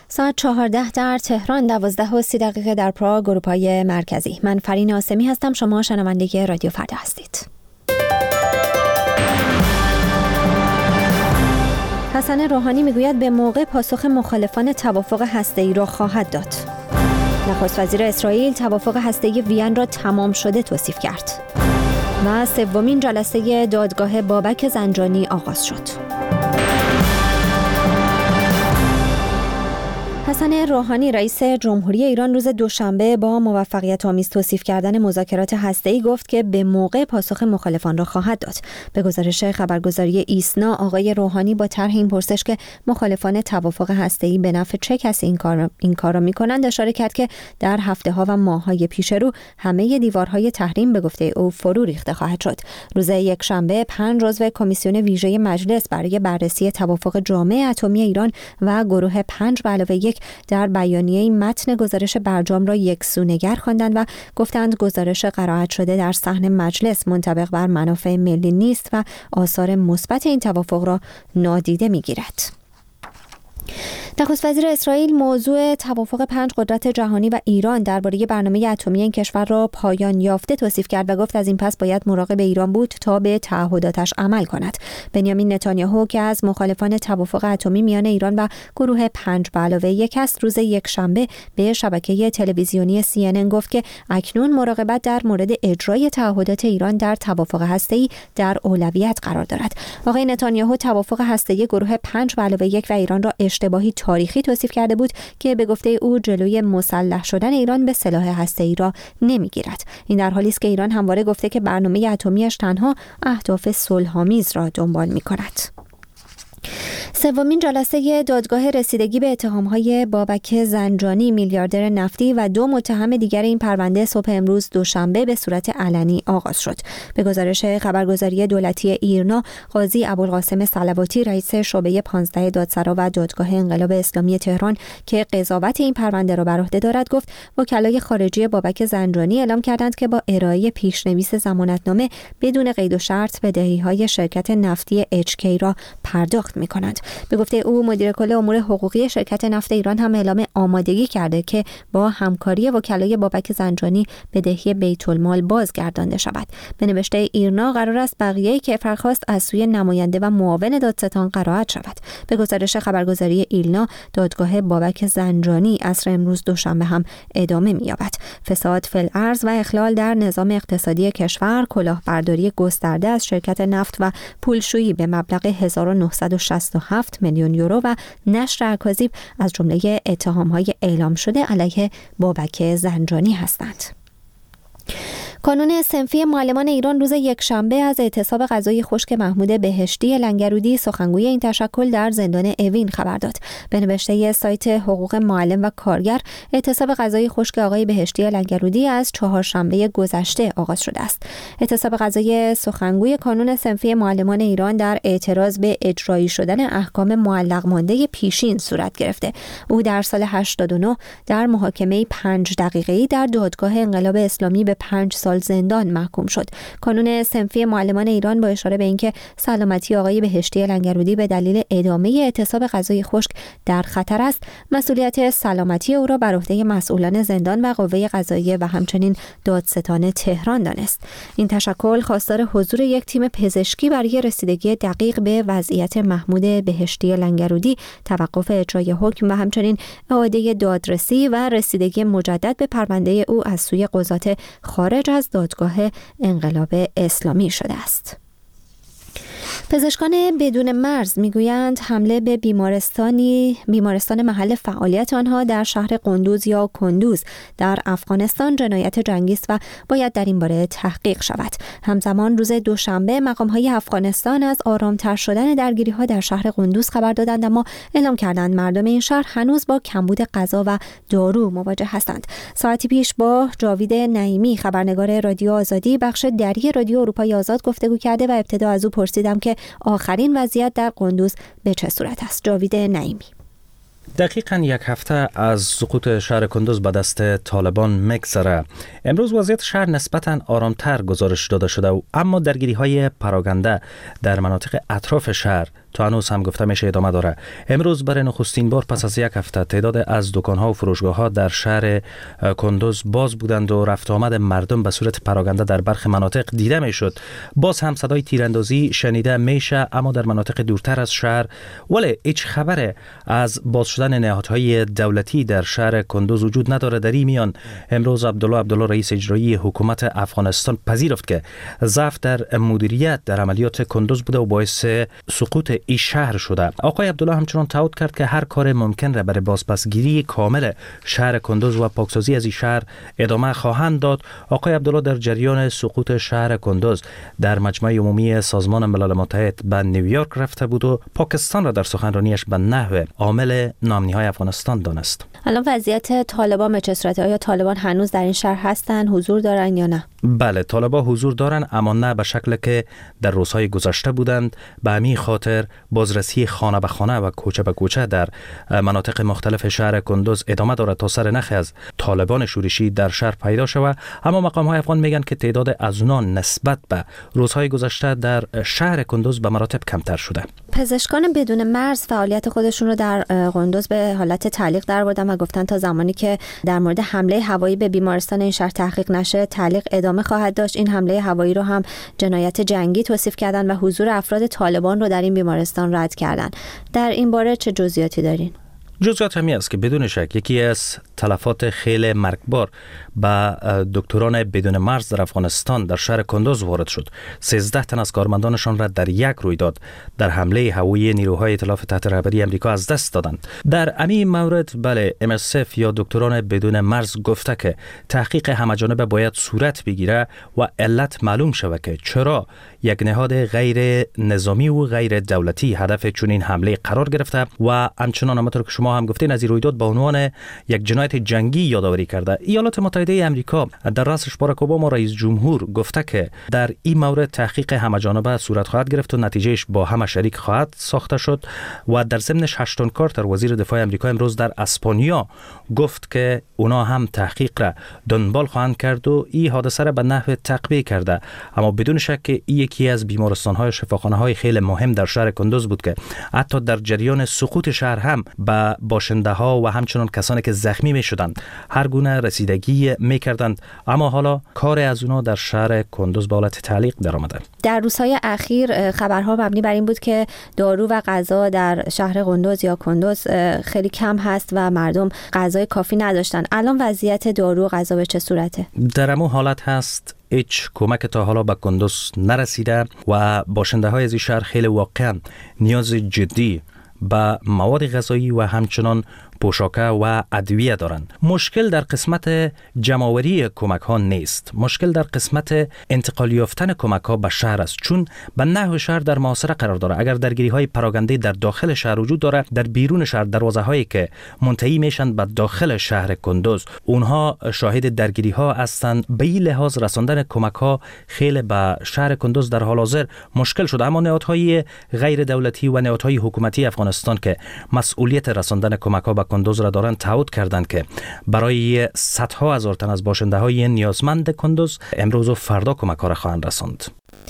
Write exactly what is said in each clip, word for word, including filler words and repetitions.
ساعت چهارده در تهران، دوازده و سی دقیقه در پراگ، اروپای مرکزی. من فرین آسمی هستم. شما شنونده رادیو فردا هستید. حسن روحانی میگوید به موقع پاسخ مخالفان توافق هسته‌ای را خواهد داد. نخست وزیر اسرائیل توافق هسته‌ای وین را تمام شده توصیف کرد. و سومین جلسه دادگاه بابک زنجانی آغاز شد. حسن روحانی رئیس جمهوری ایران روز دوشنبه با موفقیت آمیز توصیف کردن مذاکرات هسته‌ای گفت که به موقع پاسخ مخالفان را خواهد داد. به گزارش خبرگزاری ایسنا، آقای روحانی با طرح این پرسش که مخالفان توافق هسته‌ای به نفع چه کسی این کار این کار را می‌کنند اشاره کرد که در هفته‌ها و ماه‌های پیش رو همه دیوارهای تحریم به گفته او فرو ریخته خواهد شد. روز یکشنبه پنج عضو کمیسیون ویژه مجلس برای بررسی توافق جامع اتمی ایران و گروه پنج به علاوه یک در بیانیه متن گزارش برجام را یکسونگر خواندند و گفتند گزارش قرائت شده در صحن مجلس منطبق بر منافع ملی نیست و آثار مثبت این توافق را نادیده می‌گیرد. نخست وزیر اسرائیل موضوع توافق پنج قدرت جهانی و ایران درباره برنامه اتمی این کشور را پایان یافته توصیف کرد و گفت از این پس باید مراقب ایران بود تا به تعهداتش عمل کند. بنیامین نتانیاهو که از مخالفان توافق اتمی میان ایران و گروه پنج به علاوه یک است، روز یکشنبه به شبکه تلویزیونی سی ان ان گفت که اکنون مراقبت در مورد اجرای تعهدات ایران در توافق هسته‌ای در اولویت قرار دارد. آقای نتانیاهو توافق هسته‌ای گروه پنج به علاوه یک و ایران را اشتباهی تاریخی توصیف کرده بود که به گفته او جلوی مسلح شدن ایران به سلاح هسته‌ای را نمیگیرد. این در حالی است که ایران همواره گفته که برنامه اتمیش تنها اهداف صلح‌آمیز را دنبال می‌کند. سومین جلسه دادگاه رسیدگی به اتهام‌های بابک زنجانی، میلیاردر نفتی و دو متهم دیگر این پرونده صبح امروز دوشنبه به صورت علنی آغاز شد. به گزارش خبرگزاری دولتی ایرنا، قاضی ابوالقاسم صلواتی رئیس شعبه پانزده دادسرا و دادگاه انقلاب اسلامی تهران که قضاوت این پرونده را بر عهده دارد گفت وکلای خارجی بابک زنجانی اعلام کردند که با ارائه پیشنویس ضمانتنامه بدون قید و شرط بدهی‌های شرکت نفتی اچ کی را پرداخت می‌کنند. به گفته او مدیر کل امور حقوقی شرکت نفت ایران هم اعلام آمادگی کرده که با همکاری وکلای بابک زنجانی بدهی بیت المال بازگردانده شود. به نوشته ایرنا قرار است بقیه کیفرخواست از سوی نماینده و معاون دادستان قرائت شود. به گزارش خبرگزاری ایلنا، دادگاه بابک زنجانی عصر امروز دوشنبه هم ادامه می‌یابد. فساد فی الارض و اخلال در نظام اقتصادی کشور، کلاهبرداری گسترده از شرکت نفت و پولشویی به مبلغ هزار و نهصد و شصت و هفت میلیون یورو و نشر اکاذیب از جمله اتهام‌های اعلام شده علیه بابک زنجانی هستند. کانون صنفی معلمان ایران روز یکشنبه از اعتصاب غذای خشک محمود بهشتی لنگرودی، سخنگوی این تشکل، در زندان اوین خبر داد. به نوشته سایت حقوق معلم و کارگر، اعتصاب غذای خشک آقای بهشتی لنگرودی از چهارشنبه گذشته آغاز شده است. اعتصاب غذای سخنگوی کانون صنفی معلمان ایران در اعتراض به اجرایی شدن احکام معلق مانده پیشین صورت گرفته. او در سال هشتاد و نه در محاکمه پنج دقیقه‌ای در دادگاه انقلاب اسلامی به پنج سال زندان محکوم شد. کانون صنفی معلمان ایران با اشاره به اینکه سلامتی آقای بهشتی لنگرودی به دلیل ادامه اعتصاب غذای خشک در خطر است، مسئولیت سلامتی او را بر عهده مسئولان زندان و قوه قضاییه و همچنین دادستان تهران دانست. این تشکل خواستار حضور یک تیم پزشکی برای رسیدگی دقیق به وضعیت محمود بهشتی لنگرودی، توقف اجرای حکم و همچنین اعاده دادرسی و رسیدگی مجدد به پرونده او از سوی قضات خارج از دادگاه انقلاب اسلامی شده است. پزشکان بدون مرز میگویند حمله به بیمارستانی بیمارستان محل فعالیت آنها در شهر قندوز یا کندوز در افغانستان جنایت جنگی است و باید در این باره تحقیق شود. همزمان روز دوشنبه مقام‌های افغانستان از آرام‌تر شدن درگیری‌ها در شهر قندوز خبر دادند، اما اعلام کردند مردم این شهر هنوز با کمبود غذا و دارو مواجه هستند. ساعتی پیش با جاوید نعیمی، خبرنگار رادیو آزادی بخش دری رادیو اروپای آزاد، گفتگو کرده و ابتدا از او پرسیدم که آخرین وضعیت در قندوز به چه صورت است. جاوید نعیمی: دقیقاً یک هفته از سقوط شهر کندوز به دست طالبان میگذره. امروز وضعیت شهر نسبتاً آرامتر گزارش داده شده و اما درگیری‌های پراکنده در مناطق اطراف شهر تا هنوز هم گفته میشه ادامه داره. امروز برای نخستین بار پس از یک هفته تعداد از دکان‌ها و فروشگاه‌ها در شهر کندوز باز بودند و رفت آمد مردم به صورت پراگنده در برخی مناطق دیده میشد. باز هم صدای تیراندازی شنیده میشه، اما در مناطق دورتر از شهر. ولی هیچ خبر از باز شدن نهادهای دولتی در شهر کندوز وجود نداره. در این میان امروز عبدالله عبدالله رئیس اجرایی حکومت افغانستان پذیرفت که ضعف در مدیریت در عملیات کندوز بوده و باعث سقوط این شهر شده. آقای عبدالله همچنان تعهد کرد که هر کار ممکن را برای بازپسگیری کامل شهر کندوز و پاکسازی از این شهر ادامه خواهند داد. آقای عبدالله در جریان سقوط شهر کندوز در مجمع عمومی سازمان ملل متحد به نیویورک رفته بود و پاکستان را در سخنرانیش به نحو عامل ناامنی‌های افغانستان دانست. الان وضعیت طالبان به چه صورته؟ آیا طالبان هنوز در این شهر هستن، حضور دارن یا نه؟ بله، طالبان حضور دارن، اما نه به شکلی که در روزهای گذشته بودند. به همین خاطر بازرسی خانه به خانه و کوچه به کوچه در مناطق مختلف شهر کندوز ادامه دارد تا سر نخ از طالبان شورشی در شهر پیدا شود. اما مقام‌های افغان میگن که تعداد از اونها نسبت به روزهای گذشته در شهر کندوز به مراتب کمتر شده. پزشکان بدون مرز فعالیت خودشون رو در کندوز به حالت تعلیق درآوردن و گفتن تا زمانی که در مورد حمله هوایی به بیمارستان این شهر تحقیق نشه تعلیق ادامه خواهد داشت. این حمله هوایی رو هم جنایت جنگی توصیف کردن و حضور افراد طالبان رو در این بیمارستان رد کردن. در این باره چه جزئیاتی دارین؟ جزئیات همی است که بدون شک یکی از تلفات خیلی مرگبار به دکتران بدون مرز در افغانستان در شهر کندوز وارد شد. سیزده تن از کارمندانشان را در یک رویداد در حمله هوایی نیروهای ائتلاف تحت رهبری امریکا از دست دادند. در همین مورد بله ام اس اف یا دکتران بدون مرز گفته که تحقیق همه‌جانبه باید صورت بگیره و علت معلوم شود که چرا یک نهاد غیر نظامی و غیر دولتی هدف چنین حمله قرار گرفته و همچنان همونطور که شما هم گفتین از این رویداد با عنوان یک جنایت جنگی یادآوری کرده. ایالات متحده آمریکا در رأسش باراک اوباما رئیس جمهور گفته که در این مورد تحقیق همه‌جانبه صورت خواهد گرفت و نتیجهش با همه شریک خواهد ساخته شد. و در ضمنش هشتون کارتر وزیر دفاع آمریکا امروز در اسپانیا گفت که اونا هم تحقیق را دنبال خواهند کرد و این حادثه را به نحو تقبیه کرده. اما بدون شک که این یکی از بیمارستان‌های شفاخانه‌های خیلی مهم در شهر کندوز بود که حتی در جریان سقوط شهر هم به باشنده‌ها و همچنان کسانی که زخمی می‌شدند هر گونه رسیدگی می‌کردند. اما حالا کار از اونا در شهر کندوز به حالت تعلیق درآمده. در روزهای اخیر خبرها مبنی بر این بود که دارو و غذا در شهر کندوز یا کندوز خیلی کم هست و مردم غذای کافی نداشتن. الان وضعیت دارو و غذا به چه صورته؟ در همون حالت هست. هیچ کمک تا حالا به کندوز نرسیده و باشنده های از این شهر خیلی واقعا نیاز جدی به مواد غذایی و همچنان پوشاکه و ادویه دارند. مشکل در قسمت جمع‌آوری کمک ها نیست. مشکل در قسمت انتقال یافتن کمک ها به شهر است، چون به نحو شهر در محاصره قرار داره. اگر درگیری های پراگنده در داخل شهر وجود داره، در بیرون شهر دروازه هایی که منتهی میشن به داخل شهر کندوز اونها شاهد درگیری ها هستند. به این لحاظ رساندن کمک ها خیلی به شهر کندوز در حال حاضر مشکل شده. اما نهادهای غیر دولتی و نهادهای حکومتی افغانستان که مسئولیت رساندن کمک ها به کندوز را دارند تعهد کردند که برای صدها هزار تن از باشنده های نیازمند کندوز امروز و فردا کمک ها را خواهند رساند.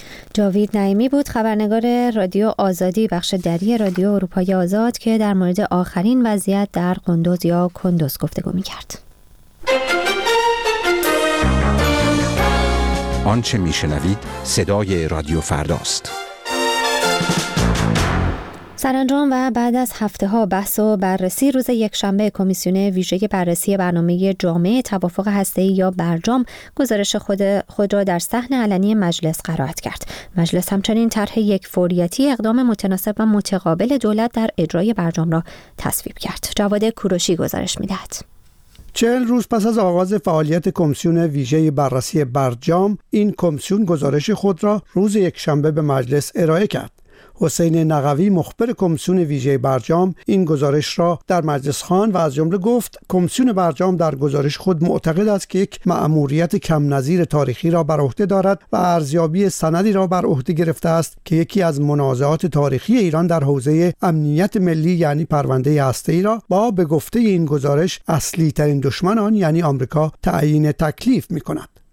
جاوید نعیمی بود، خبرنگار رادیو آزادی بخش دری رادیو اروپای آزاد که در مورد آخرین وضعیت در کندوز یا کندوز گفتگو می‌کرد. آنچه میشنوید صدای رادیو فرداست. سرانجام و بعد از هفته‌ها بحث و بررسی روز یکشنبه کمیسیون ویژه بررسی برنامه جامع توافق هسته‌ای یا برجام گزارش خود خود را در صحن علنی مجلس قرائت کرد. مجلس همچنین طرح یک فوریتی اقدام متناسب و متقابل دولت در اجرای برجام را تصویب کرد. جواد کوروشی گزارش می‌دهد. چهل روز پس از آغاز فعالیت کمیسیون ویژه بررسی برجام، این کمیسیون گزارش خود را روز یکشنبه به مجلس ارائه کرد. حسین نقوی مخبر کمیسیون ویژه برجام این گزارش را در مجلس خواند و از جمله گفت کمیسیون برجام در گزارش خود معتقد است که یک مأموریت کم نظیر تاریخی را بر عهده دارد و ارزیابی سندی را بر عهده گرفته است که یکی از منازعات تاریخی ایران در حوزه امنیت ملی یعنی پرونده هسته‌ای را با به گفته این گزارش اصلی ترین دشمن آن یعنی آمریکا تعیین تکلیف می‌کند.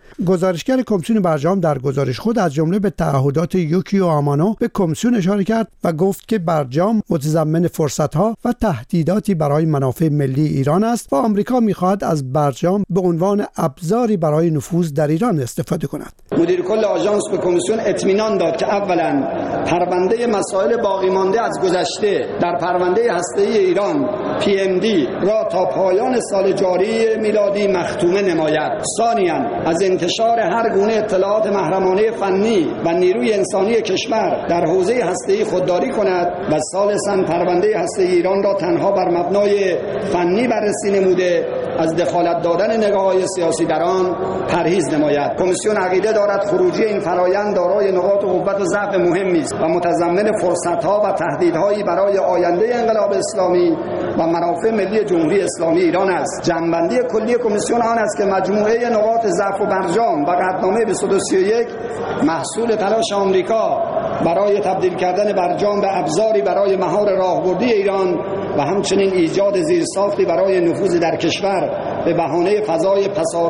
گزارشگر کمیسیون برجام در گزارش خود از جمله به تعهدات یوکیو آمانو به کمیسیون اشاره کرد و گفت که برجام متضمن فرصت‌ها و تهدیداتی برای منافع ملی ایران است و آمریکا می‌خواهد از برجام به عنوان ابزاری برای نفوذ در ایران استفاده کند. مدیر کل آژانس به کمیسیون اطمینان داد که اولاً پرونده مسائل باقی مانده از گذشته در پرونده هسته‌ای ایران پی ام دی را تا پایان سال جاری میلادی مختومه نماید. ثانیاً از انتشار هر گونه اطلاعات محرمانه فنی و نیروی انسانی کشور در حوزه هسته‌ای خودداری کند و ثالثاً پرونده هسته‌ای ایران را تنها بر مبنای فنی بررسی نموده از دخالت دادن نگاه‌های سیاسی در آن پرهیز نماید. کمیسیون عقیده دارد خروجی این فرآیند دارای نقاط قوت و ضعف مهمی است و متضمن فرصت‌ها و تهدیدهایی برای آینده انقلاب اسلامی و منافع ملی جمهوری اسلامی ایران است. جنبندی کلی کمیسیون آن است که مجموعه نقاط ضعف و برجام و قطعنامه بیست و دو سی و یک محصول تلاش آمریکا برای تبدیل کردن برجام به ابزاری برای مهار راهبردی ایران و همچنین ایجاد زیرساختی برای نفوذ در کشور به بهانه فضای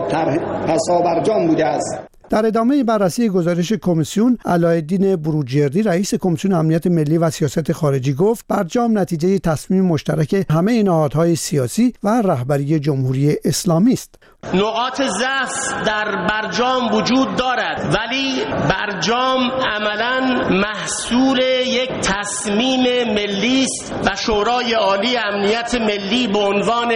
پسابرجام بوده است. در ادامه بررسی گزارش کمیسیون، علایالدین بروجردی رئیس کمیسیون امنیت ملی و سیاست خارجی گفت برجام نتیجه تصمیم مشترک همه نهادهای سیاسی و رهبری جمهوری اسلامی است. نقاط ضعف در برجام وجود دارد ولی برجام عملاً محصول یک تصمیم ملی است و شورای عالی امنیت ملی به عنوان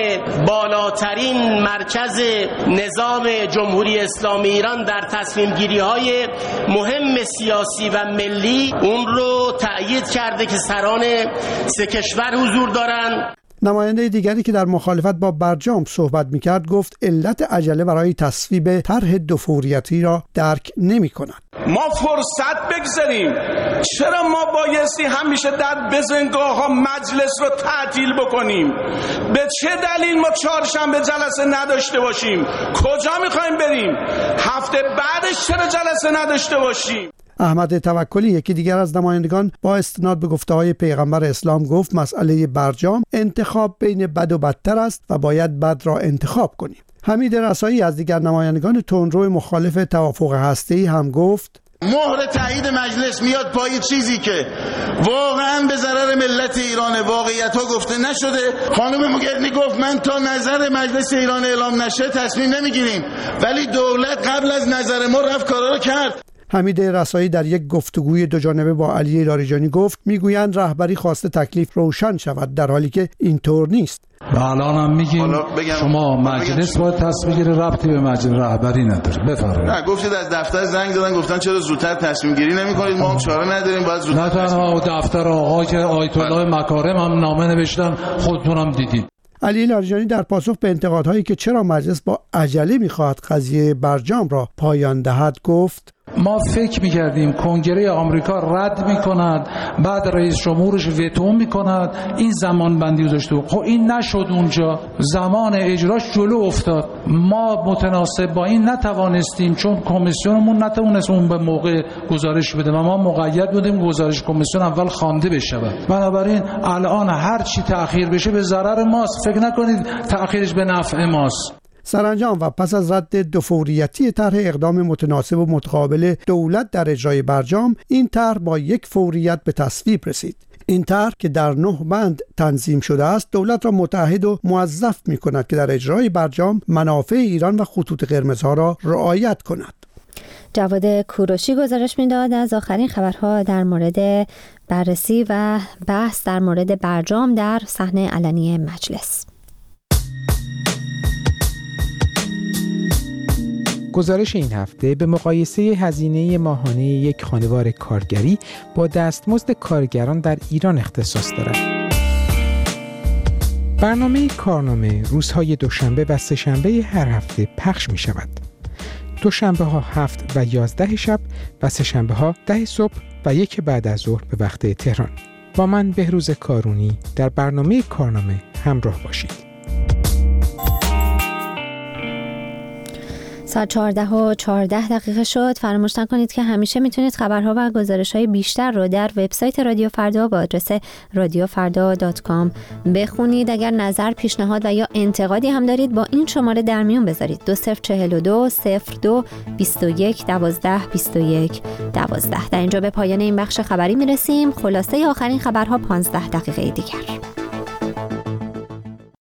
بالاترین مرکز نظام جمهوری اسلامی ایران در تصمیم گیری های مهم سیاسی و ملی اون رو تأیید کرده که سران سه کشور حضور دارند. نماینده دیگری که در مخالفت با برجام صحبت می‌کرد گفت علت عجله برای تصویب طرح دوفوریتی را درک نمی‌کند. ما فرصت بگذاریم. چرا ما بایستی همیشه در بزنگاه ها مجلس رو تعطیل بکنیم؟ به چه دلیل ما چهارشنبه جلسه نداشته باشیم؟ کجا می‌خوایم بریم؟ هفته بعدش چرا جلسه نداشته باشیم؟ احمد توکلی یکی دیگر از نمایندگان با استناد به گفته‌های پیغمبر اسلام گفت مسئله برجام انتخاب بین بد و بدتر است و باید بد را انتخاب کنیم. حمید رسایی از دیگر نمایندگان تندرو مخالف توافق هسته‌ای هم گفت مهر تایید مجلس میاد پای چیزی که واقعا به ضرر ملت ایران، واقعیت ها گفته نشده. خانم مگرنی گفت من تا نظر مجلس ایران اعلام نشه تصمیم نمیگیریم، ولی دولت قبل از نظر ما رفت کارا رو کرد. حمید رسایی در یک گفتگوی دو جانبه با علی لاریجانی گفت میگویند رهبری خواسته تکلیف روشن شود در حالی که اینطور نیست. و الان هم میگیم شما مجلس باید تصمیم گیری ربطی به مجلس رهبری نداره. بفرمایید. نه گفتید از دفتر زنگ زدن گفتن چرا زودتر تصمیم گیری نمیکنید؟ ما هم چاره نداریم، باید زودتر. نه تنها دفتر آقا که آیت الله مکارم هم نامه نوشتن، خودتونم دیدید. علی لاریجانی در پاسخ به انتقادهایی که چرا مجلس با عجله میخواهد قضیه برجام را پایان دهد گفت ما فکر میکردیم کنگره آمریکا رد میکند، بعد رئیس جمهورش وتو میکند، این زمان بندی رو داشته. خب این نشد، اونجا زمان اجراش جلو افتاد. ما متناسب با این نتوانستیم چون کمیسیونمون نتوانست اون به موقع گزارش بده و ما مقید بودیم گزارش کمیسیون اول خوانده بشود. بنابراین الان هر چی تأخیر بشه به ضرر ماست. فکر نکنید تأخیرش به نفع ماست. سرانجام و پس از رد دوفوریتی طرح اقدام متناسب و متقابل دولت در اجرای برجام، این طرح با یک فوریت به تصویب رسید. این طرح که در نه بند تنظیم شده است دولت را متعهد و موظف می کند که در اجرای برجام منافع ایران و خطوط قرمزها را رعایت کند. جواد کوروشی گزارش میداد از آخرین خبرها در مورد بررسی و بحث در مورد برجام در صحنه علنی مجلس. گزارش این هفته به مقایسه هزینه ماهانه یک خانوار کارگری با دستمزد کارگران در ایران اختصاص دارد. برنامه کارنامه روزهای دوشنبه و سه‌شنبه هر هفته پخش می شود. دوشنبه ها هفت و یازده شب و سه‌شنبه ها ده صبح و یک بعد از ظهر به وقت تهران. با من بهروز کارونی در برنامه کارنامه همراه باشید. ساعت چهارده و چهارده دقیقه شد. فراموش نکنید که همیشه میتونید خبرها و گزارش‌های بیشتر رو در وبسایت رادیو فردا با آدرس رادیو فردا دات کام بخونید. اگر نظر، پیشنهاد و یا انتقادی هم دارید با این شماره در میون بذارید: دو صفر چهل و دو صفر دو بیست و یک دوازده بیست و یک دوازده. در اینجا به پایان این بخش خبری میرسیم. خلاصه آخرین خبرها پانزده دقیقه دیگر.